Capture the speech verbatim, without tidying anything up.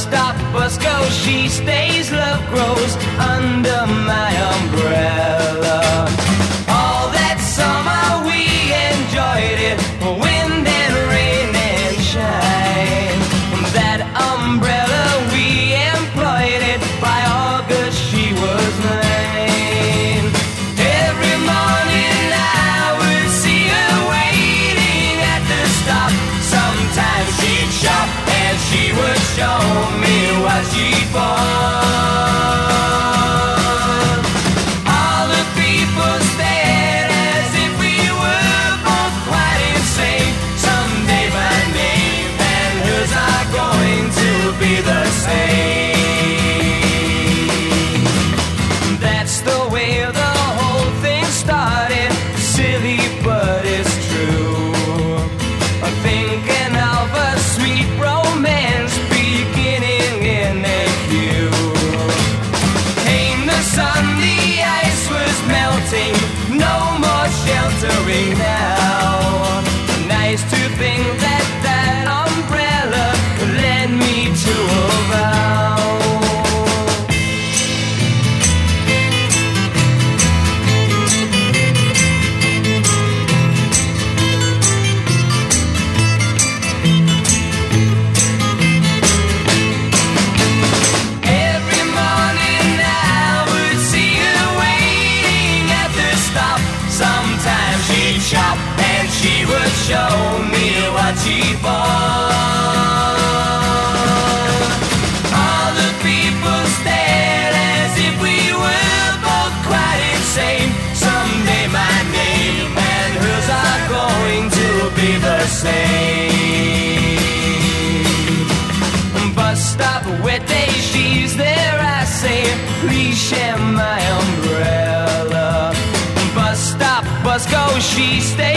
stop, bus go, she stays, love grows under my umbrella. All that summer we enjoyed it, wind and rain and shine. That umbrella we employed it, by August she was mine. Every morning I would see her waiting at the stop. Sometimes she'd shop and she would show me what she bought. All the people stared as if we were both quite insane. Someday my name and hers are going to be the same. That's the way the whole thing started. Silly, but it's true. I'm thinking of a sweet romance beginning in a queue. Came the sun, the ice was melting, no more sheltering now. Nice to think that that umbrella led me to a vow. Every morning I would see her waiting at the stop. Sometimes she'd shop and she would show me what she bought. All the people stared as if we were both quite insane. Someday my name and hers are going to be the same. Bus stop, wet day, she's there, I say, please share my umbrella. Bus stop, bus go, she stays.